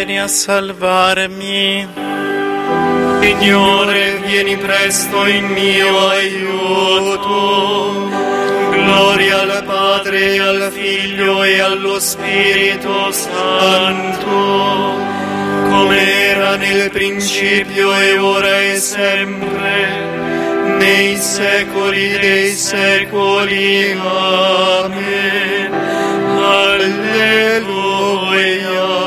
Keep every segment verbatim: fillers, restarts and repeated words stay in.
vieni a salvarmi. Signore, vieni presto in mio aiuto. Gloria al Padre, al Figlio e allo Spirito Santo, come era nel principio e ora e sempre, nei secoli dei secoli. Amen. Alleluia.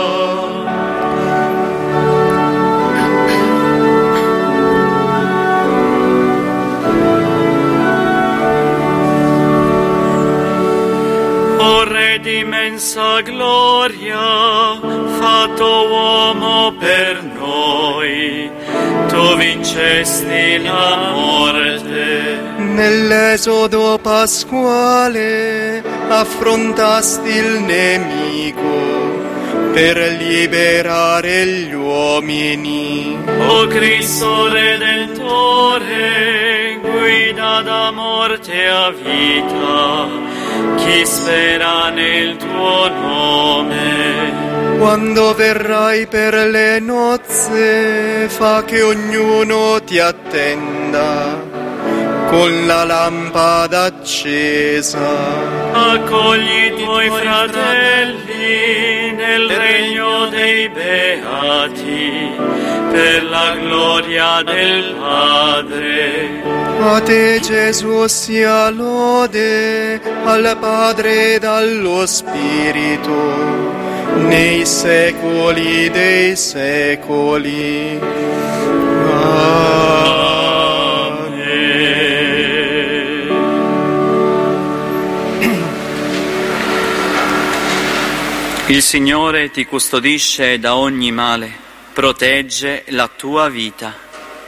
O Re di immensa gloria, fatto uomo per noi, tu vincesti la morte. Nell'esodo pasquale affrontasti il nemico per liberare gli uomini. O Cristo Redentore, guida da morte a vita chi spera nel tuo nome. Quando verrai per le nozze, fa che ognuno ti attenda con la lampada accesa. Accogli i tuoi fratelli nel regno dei beati, per la gloria del Padre. A te, Gesù, sia lode, al Padre ed allo Spirito, nei secoli dei secoli. Amen. Il Signore ti custodisce da ogni male, protegge la tua vita.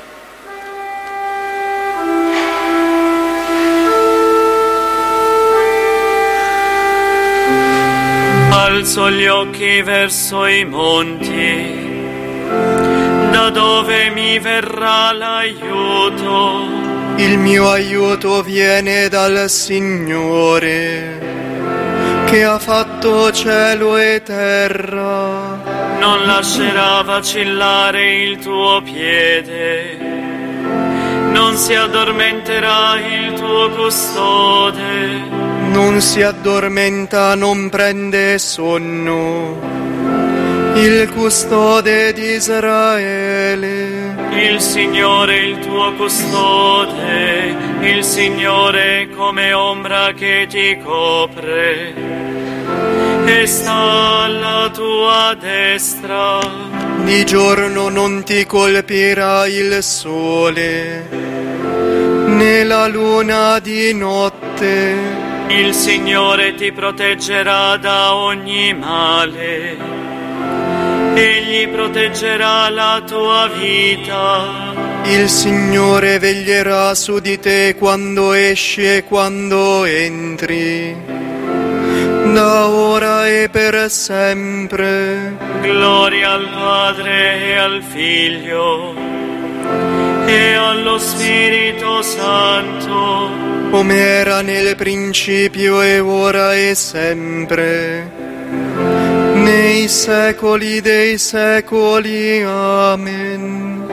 Alzo gli occhi verso i monti, da dove mi verrà l'aiuto? Il mio aiuto viene dal Signore, che ha fatto cielo e terra. Non lascerà vacillare il tuo piede, non si addormenterà il tuo custode. Non si addormenta, non prende sonno, il custode di Israele. Il Signore il tuo custode, il Signore come ombra che ti copre, e sta alla tua destra. Di giorno non ti colpirà il sole, né la luna di notte. Il Signore ti proteggerà da ogni male, Egli proteggerà la tua vita. Il Signore veglierà su di te quando esci e quando entri, da ora e per sempre. Gloria al Padre e al Figlio e allo Spirito Santo, come era nel principio e ora e sempre, nei secoli dei secoli. Amen.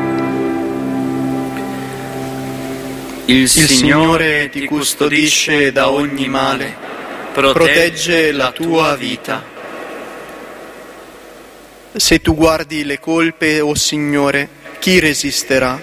Il Signore ti custodisce da ogni male, protegge la tua vita. Se tu guardi le colpe, o Signore, chi resisterà?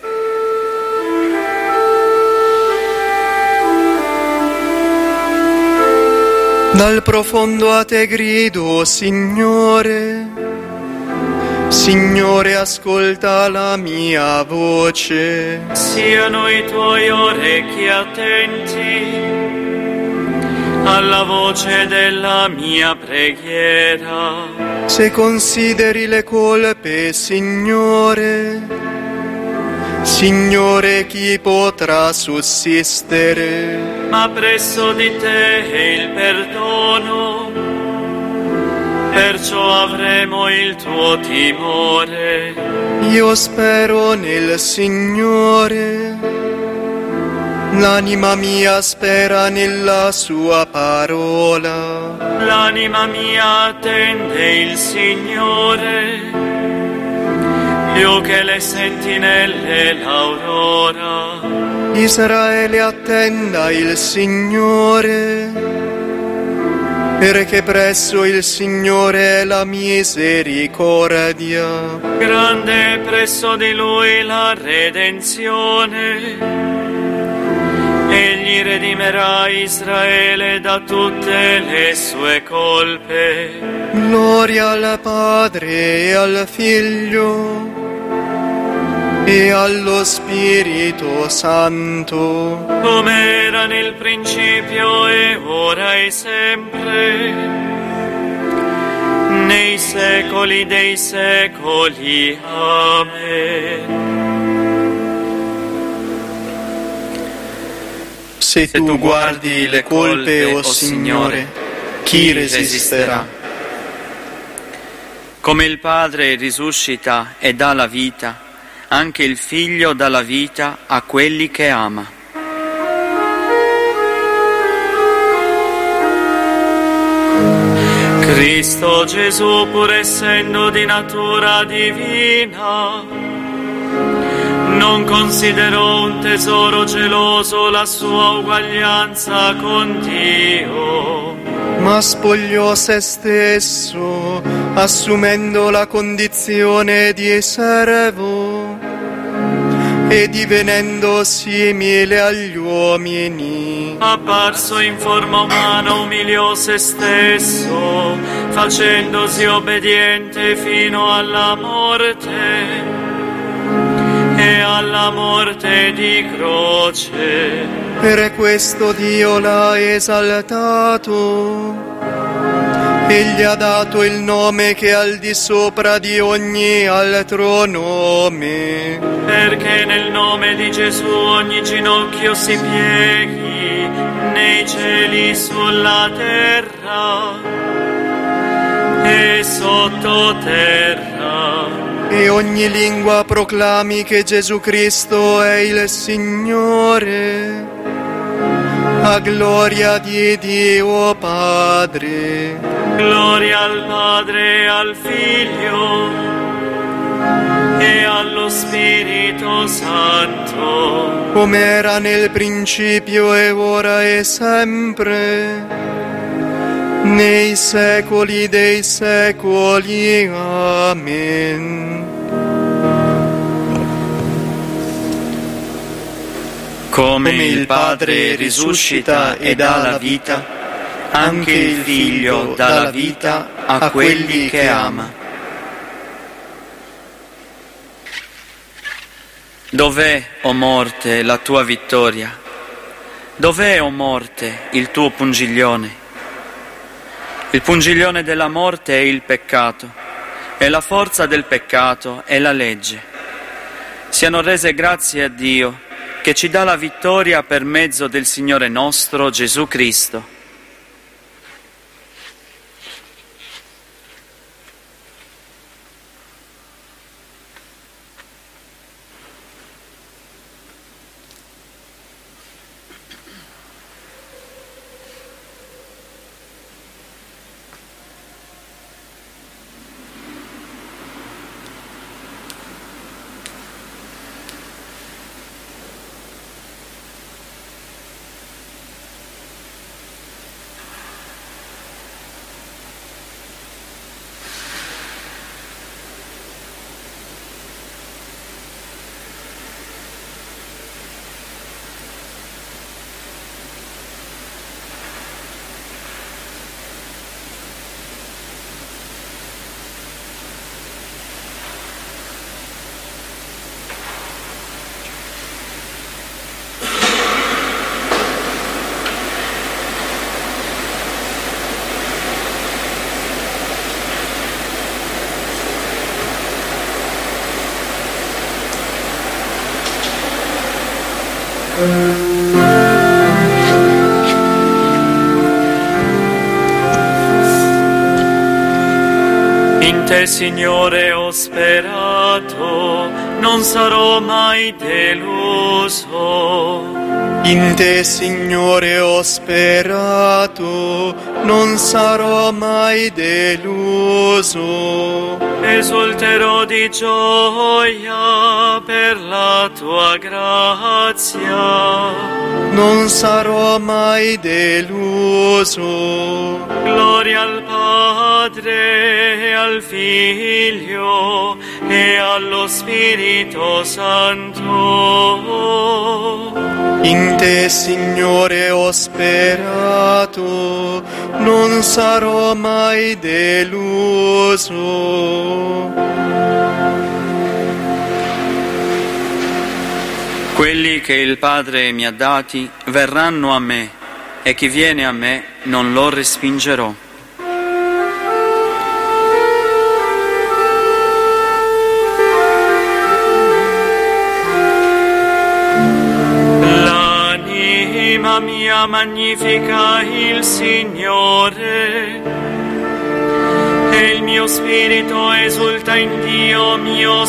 Dal profondo a te grido, Signore, Signore, ascolta la mia voce. Siano i tuoi orecchi attenti alla voce della mia preghiera. Se consideri le colpe, Signore, Signore, chi potrà sussistere? Ma presso di te è il perdono, perciò avremo il tuo timore. Io spero nel Signore, L'anima mia spera nella sua parola. L'anima mia attende il Signore, più che le sentinelle l'aurora. Israele attenda il Signore, perché presso il Signore è la misericordia. Grande presso di Lui la redenzione. Egli redimerà Israele da tutte le sue colpe. Gloria al Padre e al Figlio e allo Spirito Santo, come era nel principio e ora e sempre, nei secoli dei secoli. Amen. Se tu guardi le colpe, o Signore, chi resisterà? Come il Padre risuscita e dà la vita, anche il Figlio dà la vita a quelli che ama. Cristo Gesù, pur essendo di natura divina, non considerò un tesoro geloso la sua uguaglianza con Dio, ma spogliò se stesso, assumendo la condizione di servo e divenendo simile agli uomini. Apparso in forma umana umiliò se stesso, facendosi obbediente fino alla morte e alla morte di croce. Per questo Dio l'ha esaltato e gli ha dato il nome che è al di sopra di ogni altro nome, perché nel nome di Gesù ogni ginocchio si pieghi, nei cieli, sulla terra e sottoterra, e ogni lingua proclami che Gesù Cristo è il Signore, a gloria di Dio Padre. Gloria al Padre e al Figlio e allo Spirito Santo, come era nel principio e ora e sempre, nei secoli dei secoli. Amen. Come il Padre risuscita e dà la vita, anche il Figlio dà la vita a quelli che ama. Dov'è, o morte, la tua vittoria? Dov'è, o morte, il tuo pungiglione? Il pungiglione della morte è il peccato, e la forza del peccato è la legge. Siano rese grazie a Dio, che ci dà la vittoria per mezzo del Signore nostro Gesù Cristo. In te, Signore, ho sperato, non sarò mai deluso. In te, Signore, ho sperato, non sarò mai deluso. Esulterò di gioia per la tua grazia. Non sarò mai deluso. Gloria al Padre, al Figlio e allo Spirito Santo. In te, Signore, ho sperato, non sarò mai deluso. Quelli che il Padre mi ha dati verranno a me, e chi viene a me non lo respingerò. L'anima mia magnifica il Signore, e il mio spirito esulta in Dio mio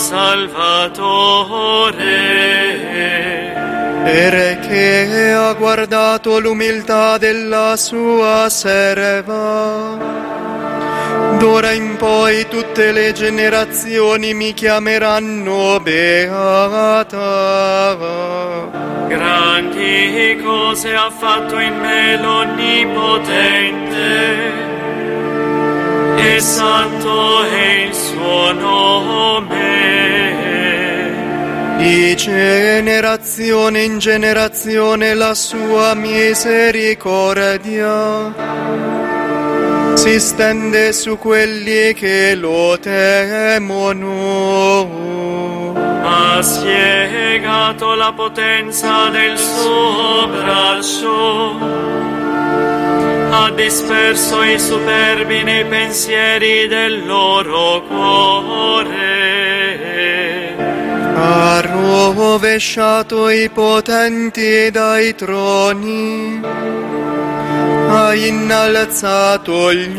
Salvatore. Perché ha guardato l'umiltà della sua serva. D'ora in poi tutte le generazioni mi chiameranno beata. Grandi cose ha fatto in me l'Onnipotente, e santo è il suo nome. Di generazione in generazione la sua misericordia si stende su quelli che lo temono. Ha spiegato la potenza del suo braccio, ha disperso i superbi nei pensieri del loro cuore. Ha rovesciato i potenti dai troni, ha innalzato gli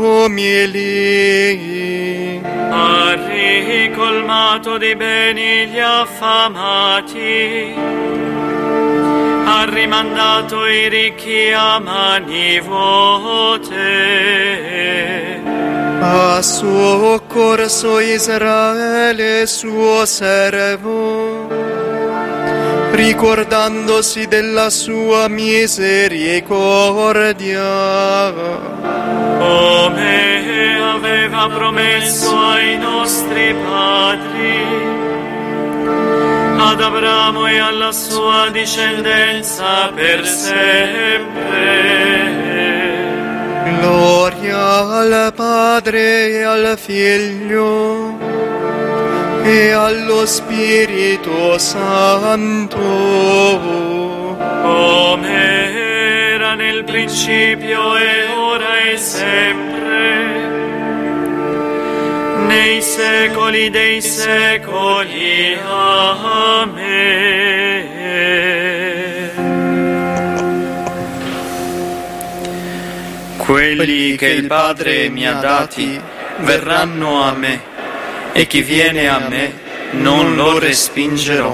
umili, ha ricolmato di beni gli affamati, ha rimandato i ricchi a mani vuote. Ha soccorso Israele suo servo, ricordandosi della sua misericordia, come aveva promesso ai nostri padri, ad Abramo e alla sua discendenza per sempre. Gloria al Padre e al Figlio e allo Spirito Santo, come era nel principio e ora e sempre, nei secoli dei secoli. Amen. Quelli che il Padre mi ha dati verranno a me, e chi viene a me non lo respingerò.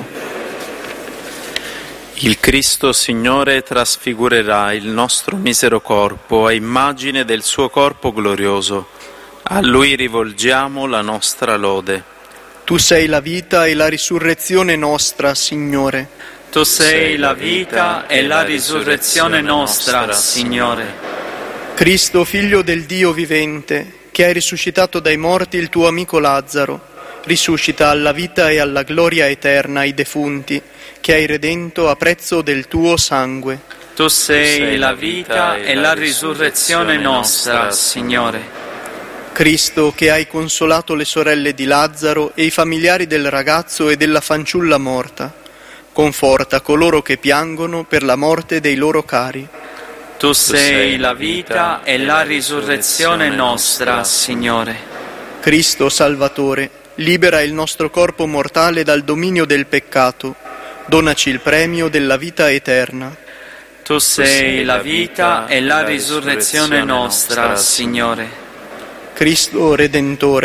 Il Cristo Signore trasfigurerà il nostro misero corpo a immagine del suo corpo glorioso. A Lui rivolgiamo la nostra lode. Tu sei la vita e la risurrezione nostra, Signore. Tu sei la vita e la risurrezione nostra, Signore. Cristo, Figlio del Dio vivente, che hai risuscitato dai morti il tuo amico Lazzaro, risuscita alla vita e alla gloria eterna i defunti, che hai redento a prezzo del tuo sangue. Tu sei la vita e la risurrezione nostra, Signore. Cristo, che hai consolato le sorelle di Lazzaro e i familiari del ragazzo e della fanciulla morta, conforta coloro che piangono per la morte dei loro cari. Tu sei la vita e la risurrezione nostra, Signore. Cristo Salvatore, libera il nostro corpo mortale dal dominio del peccato, donaci il premio della vita eterna. Tu sei la vita e la risurrezione nostra, Signore. Cristo Redentore,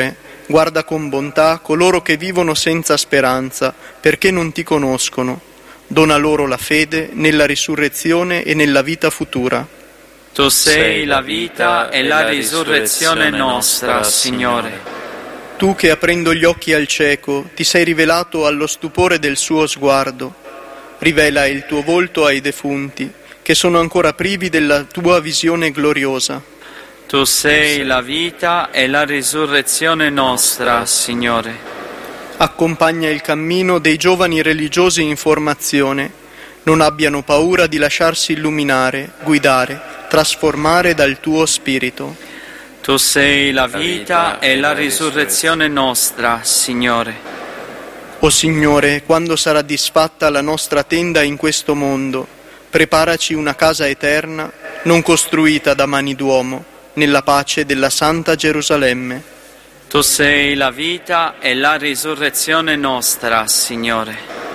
Guarda con bontà coloro che vivono senza speranza, perché non ti conoscono. Dona loro la fede nella risurrezione e nella vita futura. Tu sei la vita e la risurrezione nostra, Signore. Tu che aprendo gli occhi al cieco ti sei rivelato allo stupore del suo sguardo, rivela il tuo volto ai defunti, che sono ancora privi della tua visione gloriosa. Tu sei la vita e la risurrezione nostra, Signore. Accompagna il cammino dei giovani religiosi in formazione, non abbiano paura di lasciarsi illuminare, guidare, trasformare dal tuo spirito. Tu sei la vita e la risurrezione nostra, Signore. O Signore, quando sarà disfatta la nostra tenda in questo mondo, preparaci una casa eterna, non costruita da mani d'uomo, nella pace della Santa Gerusalemme. Tu sei la vita e la risurrezione nostra, Signore.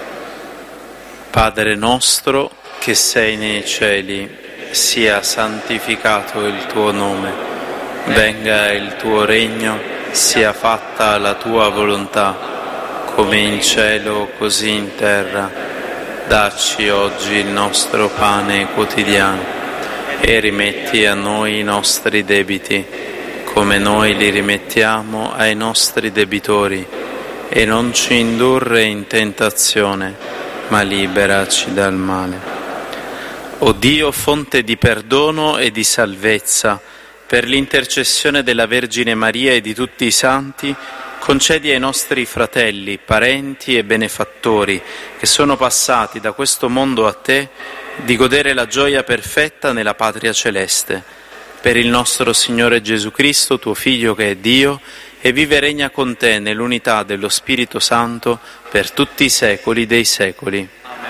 Padre nostro che sei nei cieli, sia santificato il tuo nome. Venga il tuo regno, sia fatta la tua volontà, come in cielo così in terra. Dacci oggi il nostro pane quotidiano e rimetti a noi i nostri debiti, come noi li rimettiamo ai nostri debitori, e non ci indurre in tentazione, ma liberaci dal male. O Dio, fonte di perdono e di salvezza, per l'intercessione della Vergine Maria e di tutti i santi, concedi ai nostri fratelli, parenti e benefattori che sono passati da questo mondo a te di godere la gioia perfetta nella patria celeste. Per il nostro Signore Gesù Cristo, tuo Figlio che è Dio, e vive e regna con te nell'unità dello Spirito Santo per tutti i secoli dei secoli.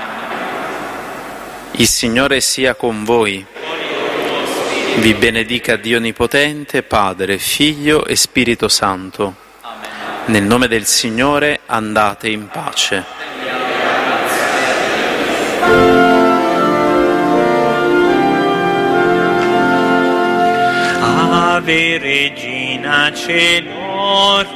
Il Signore sia con voi. Vi benedica Dio Onnipotente, Padre, Figlio e Spirito Santo. Amen. Nel nome del Signore andate in pace. Ave Regina Caelum,